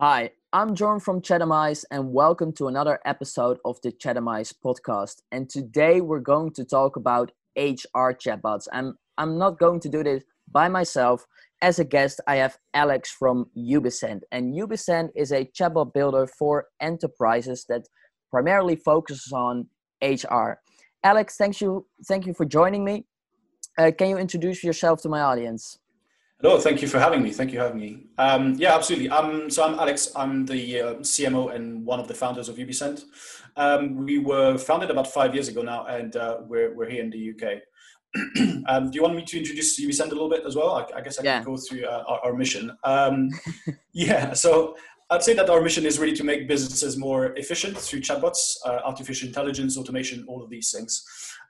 Hi, I'm Jorn from Chatamize and welcome to another episode of the Chatamize podcast. And today we're going to talk about HR chatbots. I'm not going to do this by myself. As a guest, I have Alex from Ubicent. And Ubicent is a chatbot builder for enterprises that primarily focuses on HR. Alex, thank you for joining me. Can you introduce yourself to my audience? Hello, thank you for having me. Yeah, absolutely. So I'm Alex. I'm the CMO and one of the founders of Ubicent. We were founded about 5 years ago now, and we're here in the UK. Do you want me to introduce Ubicent a little bit as well? I guess I can go through our mission. So I'd say that our mission is really to make businesses more efficient through chatbots, artificial intelligence, automation, all of these things.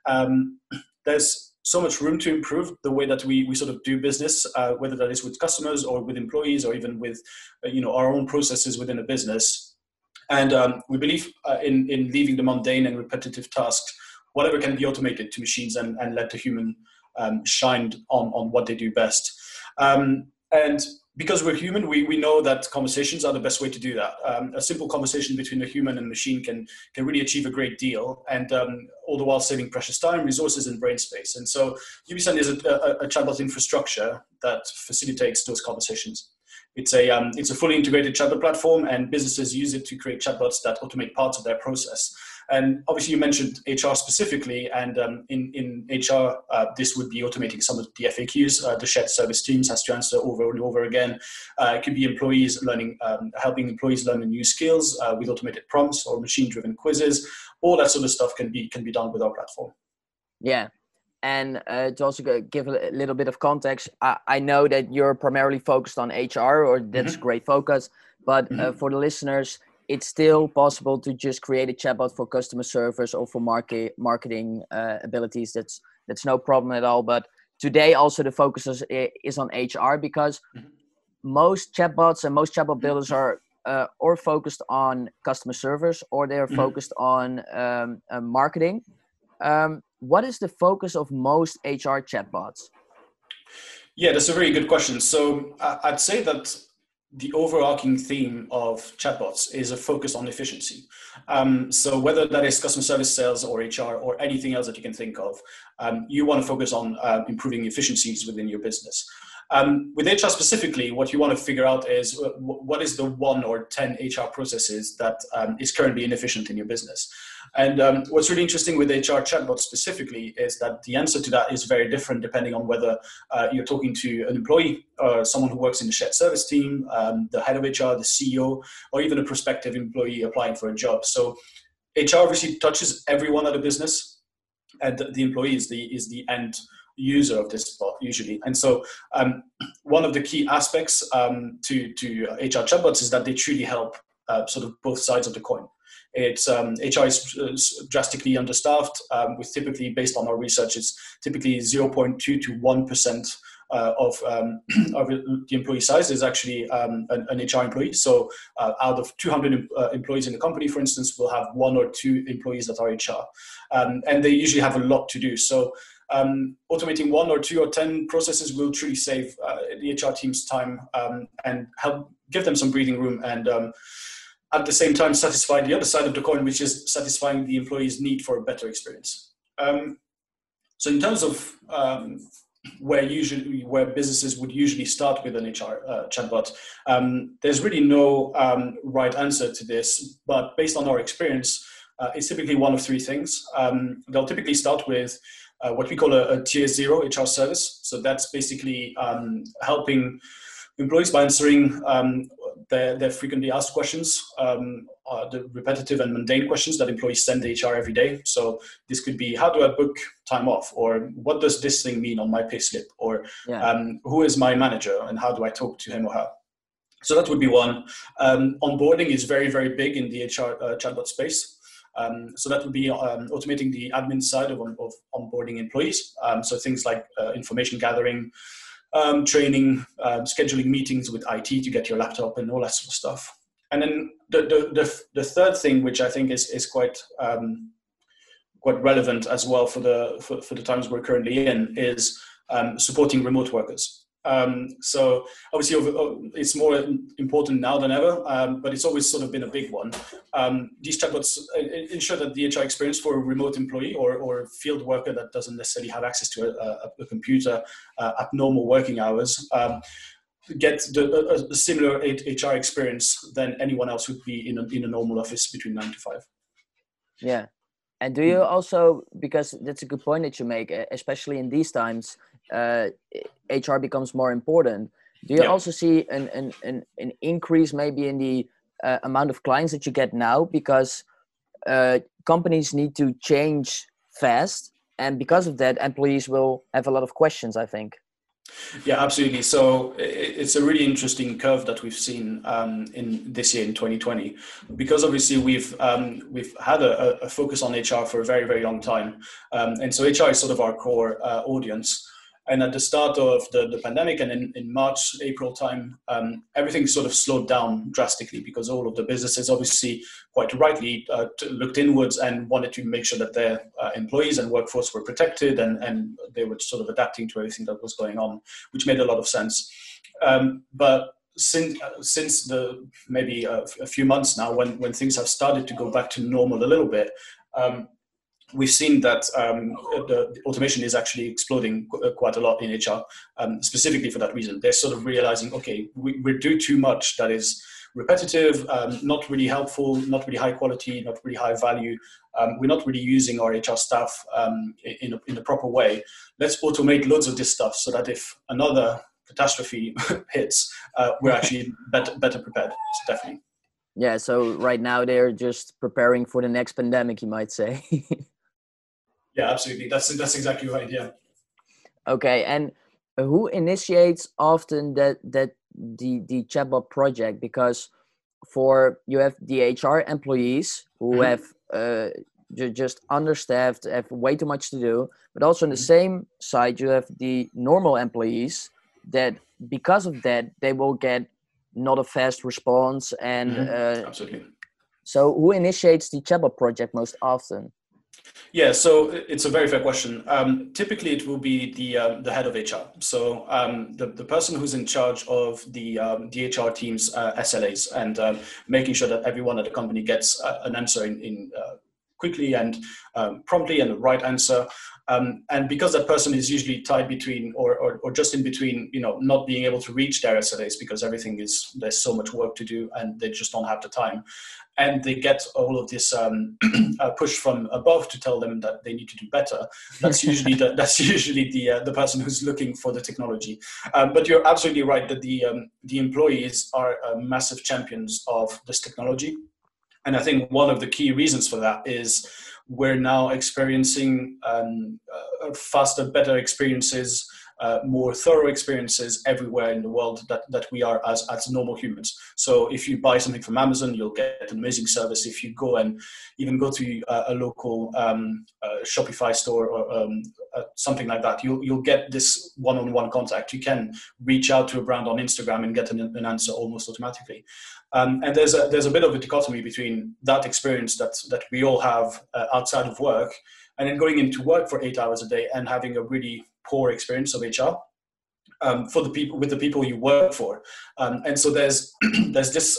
There's so much room to improve the way that we sort of do business, whether that is with customers or with employees or even with our own processes within a business. And we believe in leaving the mundane and repetitive tasks, whatever can be automated, to machines and let the human shine on what they do best. And because we're human, we know that conversations are the best way to do that. A simple conversation between a human and machine can really achieve a great deal, and all the while saving precious time, resources, and brain space. And so Ubicent is a chatbot infrastructure that facilitates those conversations. It's a fully integrated chatbot platform, and businesses use it to create chatbots that automate parts of their process. And obviously, you mentioned HR specifically, and in HR, this would be automating some of the FAQs. The shared service teams has to answer over and over again. It could be employees learning, helping employees learn new skills with automated prompts or machine-driven quizzes. All that sort of stuff can be done with our platform. Yeah. And to also give a little bit of context, I know that you're primarily focused on HR, or that's great focus. But for the listeners, it's still possible to just create a chatbot for customer service or for marketing abilities. That's no problem at all. But today also the focus is on HR, because most chatbots and most chatbot builders are or focused on customer service, or they're focused on marketing. What is the focus of most HR chatbots? Yeah, that's a very good question. So I'd say that the overarching theme of chatbots is a focus on efficiency. So whether that is customer service, sales, or HR, or anything else that you can think of, you want to focus on improving efficiencies within your business. With HR specifically, what you want to figure out is what is the 1 or 10 HR processes that is currently inefficient in your business. And what's really interesting with HR chatbots specifically is that the answer to that is very different depending on whether you're talking to an employee or someone who works in the shared service team, the head of HR, the CEO, or even a prospective employee applying for a job. So HR obviously touches everyone at a business, and the employee is the end user of this bot usually. And so one of the key aspects to HR chatbots is that they truly help sort of both sides of the coin. It's HR is drastically understaffed, with typically, based on our research, it's typically 0.2 to 1% of the employee size is actually an HR employee. So out of 200 employees in the company, for instance, we'll have 1 or 2 employees that are HR, and they usually have a lot to do. So automating 1 or 2 or 10 processes will truly save the HR team's time and help give them some breathing room, and at the same time satisfy the other side of the coin, which is satisfying the employee's need for a better experience. So in terms of where businesses would usually start with an HR chatbot, there's really no right answer to this, but based on our experience, it's typically one of 3 things. They'll typically start with what we call a tier 0 HR service. So that's basically helping employees by answering their frequently asked questions, the repetitive and mundane questions that employees send to HR every day. So this could be, how do I book time off? Or what does this thing mean on my payslip? Or who is my manager and how do I talk to him or her? So that would be one. Onboarding is very, very big in the HR chatbot space. So that would be automating the admin side of onboarding employees. So things like information gathering, training, scheduling meetings with IT to get your laptop and all that sort of stuff. And then the third thing, which I think is quite relevant as well for the times we're currently in, is supporting remote workers. So obviously it's more important now than ever, but it's always sort of been a big one. These chatbots ensure that the HR experience for a remote employee or field worker that doesn't necessarily have access to a computer at normal working hours get a similar HR experience than anyone else would be in a normal office between 9 to 5. Yeah. And do you also, because that's a good point that you make, especially in these times, HR becomes more important. Do you also see an increase maybe in the amount of clients that you get now, because companies need to change fast, and because of that, employees will have a lot of questions, I think. Yeah, absolutely. So it's a really interesting curve that we've seen in this year in 2020, because obviously we've had a focus on HR for a very, very long time, and so HR is sort of our core audience. And at the start of the pandemic and in March, April time, everything sort of slowed down drastically because all of the businesses obviously quite rightly looked inwards and wanted to make sure that their employees and workforce were protected, and they were sort of adapting to everything that was going on, which made a lot of sense. But since the maybe a few months now, when things have started to go back to normal a little bit, we've seen that the automation is actually exploding quite a lot in HR, specifically for that reason. They're sort of realizing, okay, we do too much that is repetitive, not really helpful, not really high quality, not really high value. We're not really using our HR staff in a proper way. Let's automate loads of this stuff so that if another catastrophe hits, we're actually better prepared. So definitely. Yeah, so right now they're just preparing for the next pandemic, you might say. Yeah, absolutely. That's exactly right. Yeah. Okay, and who initiates often the chatbot project? Because you have the HR employees who have just understaffed, have way too much to do, but also on the same side you have the normal employees that because of that they will get not a fast response, and absolutely. So who initiates the chatbot project most often? Yeah, so it's a very fair question. Typically, it will be the head of HR. So the person who's in charge of the HR team's SLAs and making sure that everyone at the company gets an answer in quickly and promptly, and the right answer. And because that person is usually tied between or just in between, not being able to reach their SLAs because there's so much work to do and they just don't have the time. And they get all of this push from above to tell them that they need to do better. That's usually the person who's looking for the technology. But you're absolutely right that the employees are massive champions of this technology. And I think one of the key reasons for that is we're now experiencing faster, better experiences, more thorough experiences everywhere in the world that we are as normal humans. So if you buy something from Amazon, you'll get an amazing service. If you go and even go to a local Shopify store or something like that, you'll get this one-on-one contact. You can reach out to a brand on Instagram and get an answer almost automatically. And there's a bit of a dichotomy between that experience that we all have outside of work, and then going into work for 8 hours a day and having a really poor experience of HR for the people you work for. And so there's this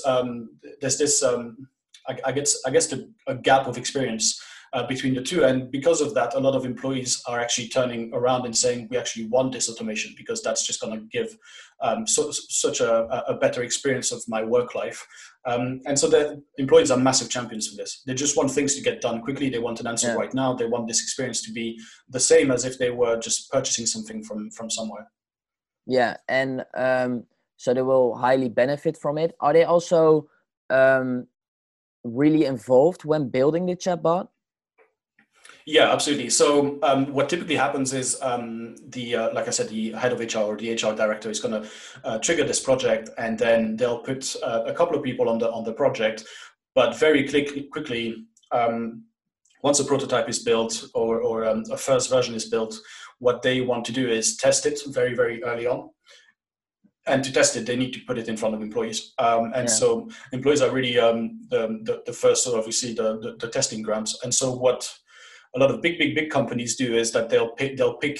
I guess a gap of experience between the two. And because of that, a lot of employees are actually turning around and saying, we actually want this automation because that's just going to give such a better experience of my work life. And so the employees are massive champions for this. They just want things to get done quickly. They want an answer right now. They want this experience to be the same as if they were just purchasing something from somewhere. Yeah, and so they will highly benefit from it. Are they also really involved when building the chatbot? Yeah, absolutely. So what typically happens is like I said, the head of HR or the HR director is going to trigger this project, and then they'll put a couple of people on the project. But very quickly, once a prototype is built or a first version is built, what they want to do is test it very, very early on. And to test it, they need to put it in front of employees. So employees are really the first sort of, we see the testing grounds. And so what a lot of big companies do is that they'll pick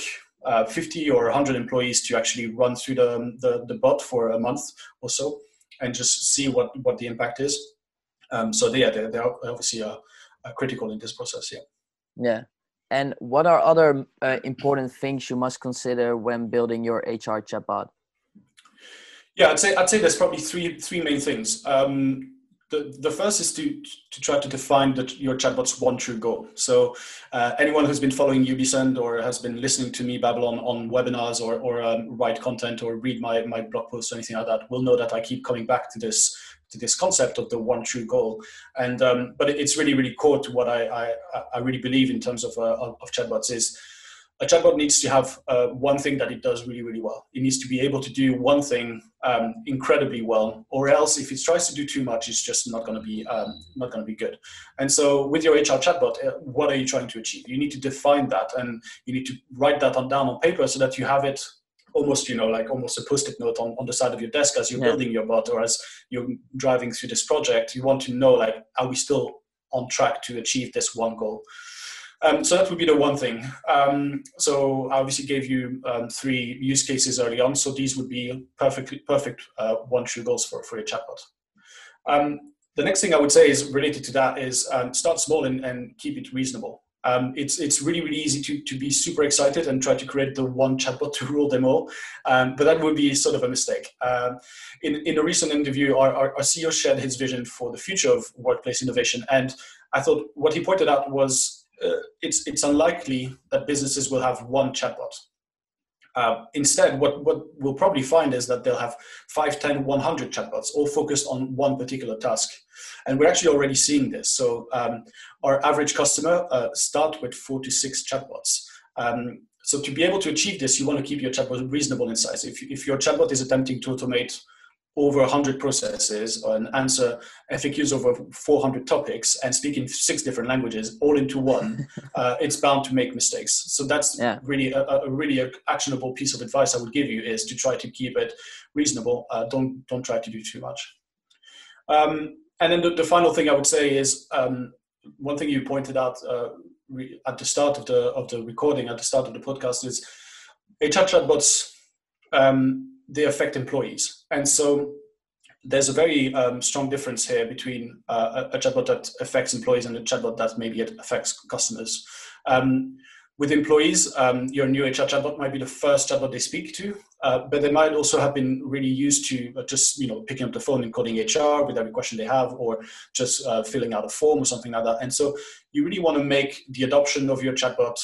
50 or 100 employees to actually run through the bot for a month or so and just see what the impact is. They're obviously critical in this process. Yeah. And what are other important things you must consider when building your HR chatbot? Yeah, I'd say there's probably three main things. The first is to try to define your chatbot's one true goal. So anyone who's been following Ubisend or has been listening to me babble on webinars or write content or read my blog posts or anything like that will know that I keep coming back to this concept of the one true goal. And but it's really, really core to what I really believe in terms of chatbots is a chatbot needs to have one thing that it does really, really well. It needs to be able to do one thing incredibly well, or else if it tries to do too much, it's just not going to be good. And so with your HR chatbot, what are you trying to achieve? You need to define that, and you need to write that down on paper so that you have it almost, like almost a post-it note on the side of your desk as you're building your bot or as you're driving through this project. You want to know, like, are we still on track to achieve this one goal? So that would be the one thing. So I obviously gave you 3 use cases early on. So these would be perfect one true goals for your chatbot. The next thing I would say is related to that is start small and keep it reasonable. It's really, really easy to be super excited and try to create the one chatbot to rule them all. But that would be sort of a mistake. In a recent interview, our CEO shared his vision for the future of workplace innovation. And I thought what he pointed out was it's unlikely that businesses will have one chatbot. Instead, what we'll probably find is that they'll have 5, 10, 100 chatbots, all focused on one particular task. And we're actually already seeing this. So our average customer start with 4 to 6 chatbots. So to be able to achieve this, you want to keep your chatbot reasonable in size. If your chatbot is attempting to automate over 100 processes and answer FAQs over 400 topics and speak in 6 different languages all into one, it's bound to make mistakes. So that's really a really actionable piece of advice I would give you, is to try to keep it reasonable. Don't try to do too much. And then the final thing I would say is one thing you pointed out at the start of the recording, at the start of the podcast, is HR chatbots. They affect employees. And so there's a very strong difference here between a chatbot that affects employees and a chatbot that maybe it affects customers. With employees, your new HR chatbot might be the first chatbot they speak to, but they might also have been really used to just picking up the phone and calling HR with every question they have, or just filling out a form or something like that. And so you really want to make the adoption of your chatbot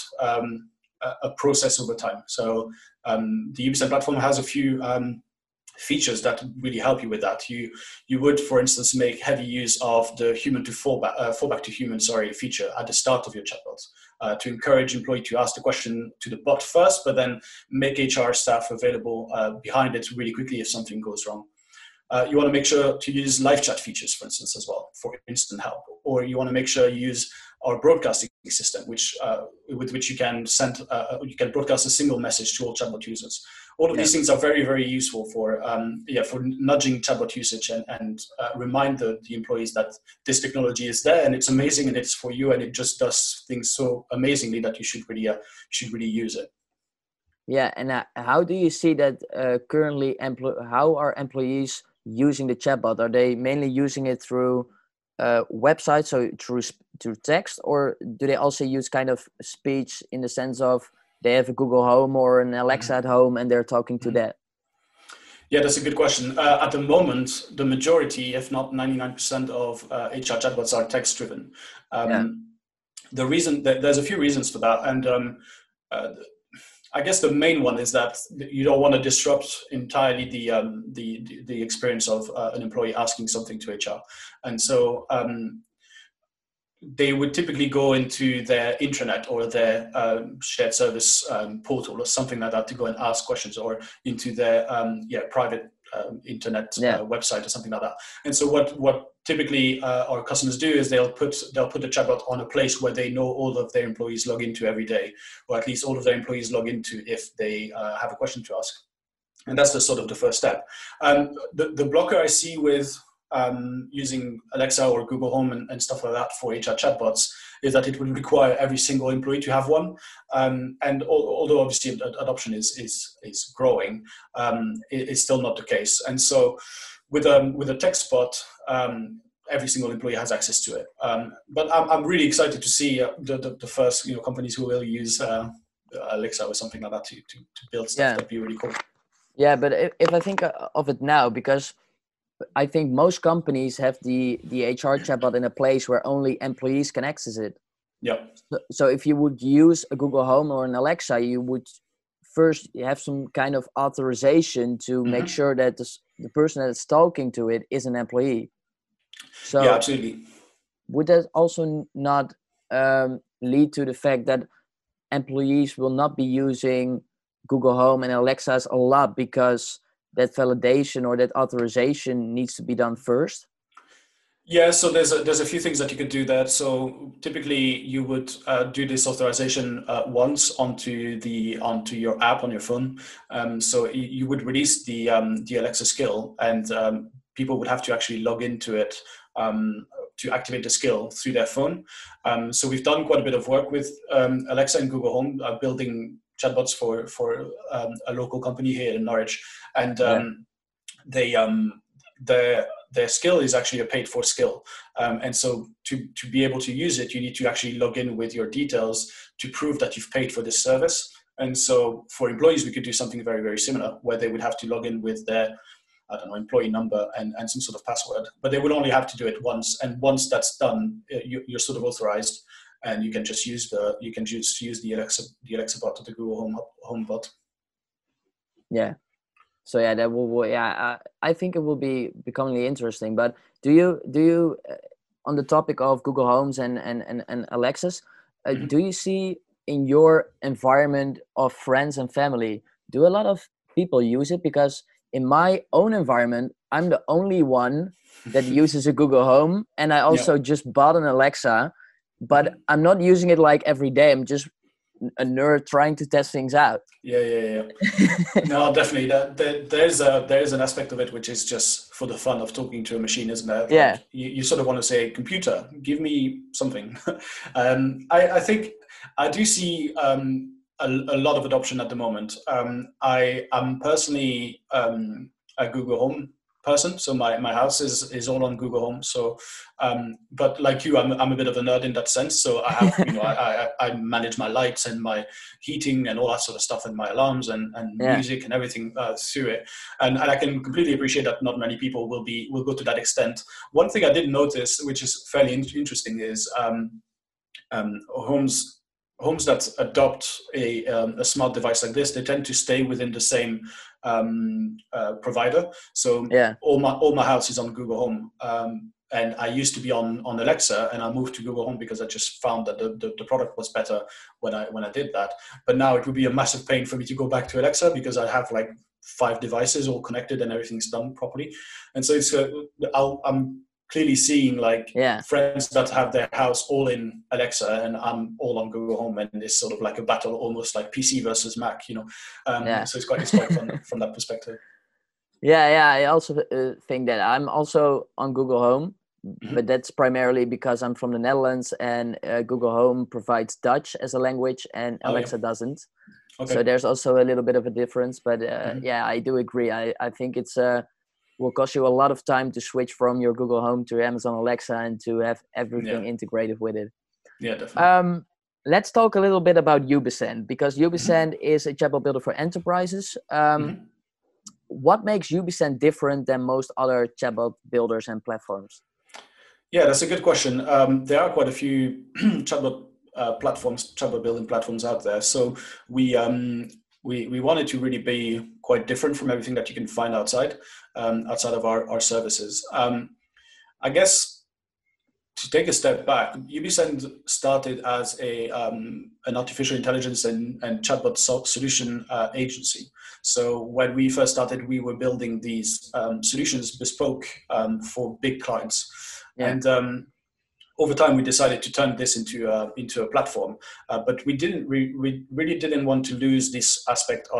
a process over time. So the Ubisend platform has a few features that really help you with that. You would, for instance, make heavy use of the human to fallback to human feature at the start of your chatbot to encourage employee to ask the question to the bot first, but then make HR staff available behind it really quickly if something goes wrong. You want to make sure to use live chat features, for instance, as well, for instant help. Or you want to make sure you use our broadcasting system, with which you can broadcast a single message to all chatbot users. All of these things are very, very useful for nudging chatbot usage and remind the employees that this technology is there and it's amazing and it's for you and it just does things so amazingly that you should really use it. Yeah, and how do you see that currently? How are employees using the chatbot? Are they mainly using it through websites, so through text, or do they also use kind of speech in the sense of they have a Google Home or an Alexa at home and they're talking to that? Yeah, that's a good question. At the moment, the majority, if not 99% of HR chatbots are text-driven. The reason there's a few reasons for that, and I guess the main one is that you don't want to disrupt entirely the experience of an employee asking something to HR, and so they would typically go into their intranet or their shared service portal or something like that to go and ask questions, or into their private internet website or something like that. And so what typically our customers do is they'll put the chatbot on a place where they know all of their employees log into every day, or at least all of their employees log into if they have a question to ask. And that's the first step. The blocker I see with using Alexa or Google Home and stuff like that for HR chatbots is that it would require every single employee to have one. And although obviously adoption is growing, it's still not the case. And so with a text bot, every single employee has access to it. But I'm really excited to see the first companies who will use Alexa or something like that to build stuff. That'd be really cool. Yeah, but if I think of it now, because I think most companies have the HR chatbot in a place where only employees can access it. Yeah. So if you would use a Google Home or an Alexa, you would first have some kind of authorization to make sure that the person that's talking to it is an employee. So yeah, absolutely. Would that also not lead to the fact that employees will not be using Google Home and Alexas a lot because that validation or that authorization needs to be done first? Yeah, so there's a few things that you could do there. So typically you would do this authorization once onto your app on your phone. So you would release the Alexa skill, and people would have to actually log into it to activate the skill through their phone. So we've done quite a bit of work with Alexa and Google Home, building chatbots for a local company here in Norwich, and their skill is actually a paid for skill. And so to be able to use it, you need to actually log in with your details to prove that you've paid for this service. And so for employees, we could do something very, very similar, where they would have to log in with their, employee number and some sort of password, but they would only have to do it once. And once that's done, you're sort of authorized, and you can just use the Alexa bot or the Google Home bot. Yeah. So yeah, that will. Yeah, I think it will be becoming interesting. But do you on the topic of Google Homes and Alexas, do you see in your environment of friends and family, do a lot of people use it? Because in my own environment, I'm the only one that uses a Google Home, and I also just bought an Alexa, but I'm not using it like every day. I'm just a nerd trying to test things out. Yeah. No, definitely. There's an aspect of it which is just for the fun of talking to a machine, isn't there? Yeah. Like you sort of want to say, computer, give me something. I think I do see a lot of adoption at the moment. I am personally a Google Home person, so my house is all on Google Home. So, but like you, I'm a bit of a nerd in that sense. So I have, I manage my lights and my heating and all that sort of stuff, and my alarms and music and everything through it. And I can completely appreciate that not many people will go to that extent. One thing I did notice, which is fairly interesting, is homes that adopt a smart device like this, they tend to stay within the same provider. So all my house is on Google Home, and I used to be on Alexa, and I moved to Google Home because I just found that the product was better when I did that. But now it would be a massive pain for me to go back to Alexa because I have like 5 devices all connected and everything's done properly. And so it's I'm clearly seeing friends that have their house all in Alexa and I'm all on Google Home, and it's sort of like a battle, almost like PC versus Mac, So it's quite fun from that perspective. Yeah. I also think that I'm also on Google Home, but that's primarily because I'm from the Netherlands, and Google Home provides Dutch as a language and Alexa doesn't. Okay. So there's also a little bit of a difference, but I do agree. I think it's will cost you a lot of time to switch from your Google Home to Amazon Alexa and to have everything integrated with it. Yeah, definitely. Let's talk a little bit about Ubisend, because Ubisend is a chatbot builder for enterprises. What makes Ubisend different than most other chatbot builders and platforms? Yeah, that's a good question. There are quite a few chatbot building platforms out there. So we wanted to really be quite different from everything that you can find outside of our services. I guess to take a step back, Ubisend started as an artificial intelligence and chatbot solution agency. So when we first started, we were building these solutions bespoke for big clients. Yeah. And over time, we decided to turn this into a platform, but we really didn't want to lose this aspect of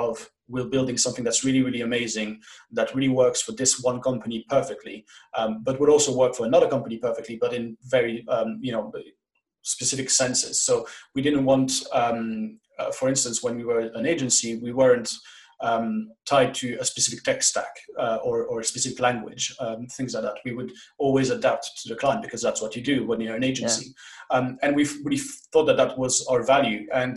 we're building something that's really, really amazing, that really works for this one company perfectly, but would also work for another company perfectly, but in very, specific senses. So we didn't want, for instance, when we were an agency, we weren't tied to a specific tech stack or a specific language, things like that. We would always adapt to the client because that's what you do when you're an agency. And we've really thought that was our value. And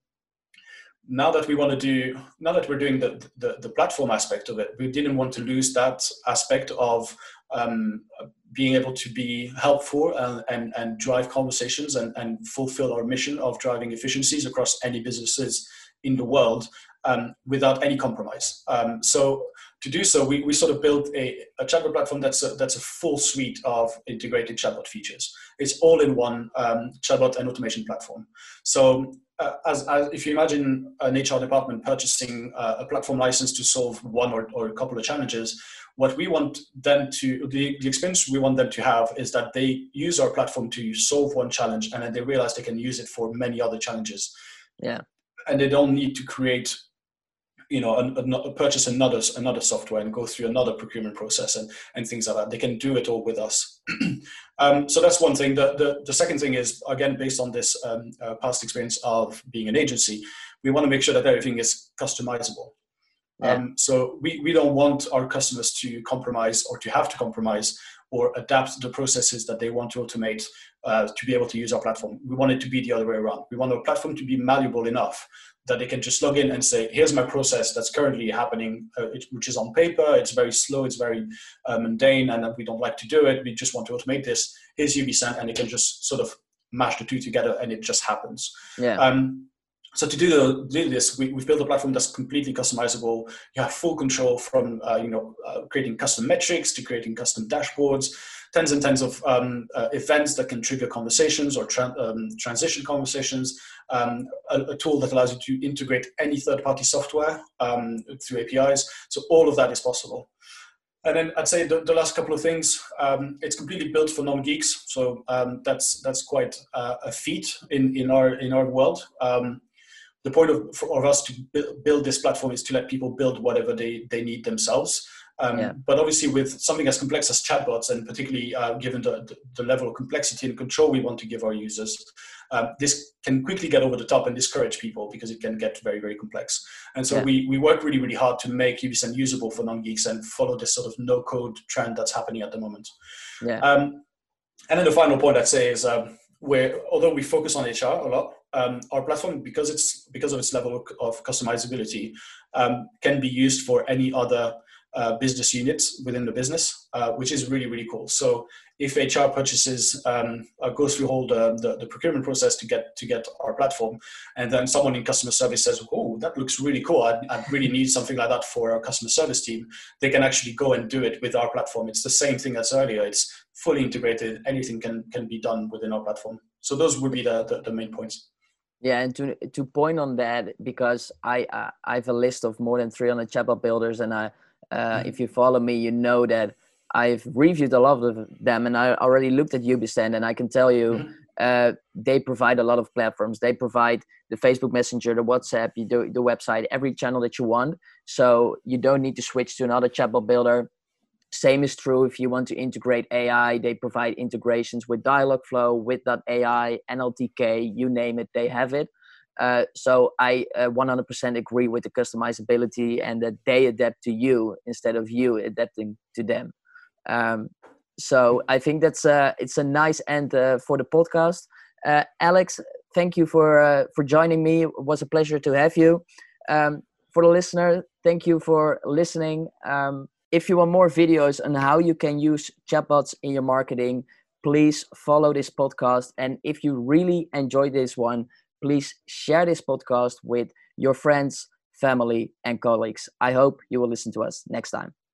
now that we're doing the platform aspect of it, we didn't want to lose that aspect of being able to be helpful and drive conversations and fulfill our mission of driving efficiencies across any businesses in the world without any compromise. So to do so, we sort of built a chatbot platform that's a full suite of integrated chatbot features. It's all in one chatbot and automation platform. So as if you imagine an HR department purchasing a platform license to solve one or a couple of challenges, what we want them to, the experience we want them to have is that they use our platform to solve one challenge, and then they realize they can use it for many other challenges. Yeah. And they don't need to create, purchase another software and go through another procurement process and things like that. They can do it all with us. So that's one thing. The second thing is, again, based on this past experience of being an agency, we want to make sure that everything is customizable. Yeah. So we don't want our customers to compromise or to have to compromise or adapt the processes that they want to automate to be able to use our platform. We want it to be the other way around. We want our platform to be malleable enough that they can just log in and say, here's my process that's currently happening, which is on paper, it's very slow, it's very mundane, and we don't like to do it. We just want to automate this. Here's UBSend, and it can just sort of mash the two together, and it just happens. Yeah. So to do this, we've built a platform that's completely customizable. You have full control from creating custom metrics to creating custom dashboards, tens and tens of events that can trigger conversations or transition conversations, a tool that allows you to integrate any third-party software through APIs. So all of that is possible. And then I'd say the last couple of things, it's completely built for non-geeks. So that's quite a feat in our world. The point of us to build this platform is to let people build whatever they need themselves. But obviously with something as complex as chatbots, and particularly given the level of complexity and control we want to give our users, this can quickly get over the top and discourage people because it can get very, very complex. And so we work really, really hard to make UBSend usable for non-geeks and follow this sort of no-code trend that's happening at the moment. Yeah. And then the final point I'd say is although we focus on HR a lot, our platform, because of its level of customizability, can be used for any other business units within the business, which is really, really cool. So if HR purchases, goes through all the procurement process to get our platform, and then someone in customer service says, oh, that looks really cool, I really need something like that for our customer service team, they can actually go and do it with our platform. It's the same thing as earlier. It's fully integrated. Anything can be done within our platform. So those would be the main points. Yeah, and to point on that, because I have a list of more than 300 chatbot builders, and if you follow me, you know that I've reviewed a lot of them, and I already looked at UBSend, and I can tell you they provide a lot of platforms. They provide the Facebook Messenger, the WhatsApp, the website, every channel that you want. So you don't need to switch to another chatbot builder. Same is true if you want to integrate AI. They provide integrations with Dialogflow, with .ai, NLTK, you name it, they have it. So I 100% agree with the customizability and that they adapt to you instead of you adapting to them. So I think it's a nice end for the podcast. Alex, thank you for joining me. It was a pleasure to have you. For the listener, thank you for listening. If you want more videos on how you can use chatbots in your marketing, please follow this podcast. And if you really enjoyed this one, please share this podcast with your friends, family, and colleagues. I hope you will listen to us next time.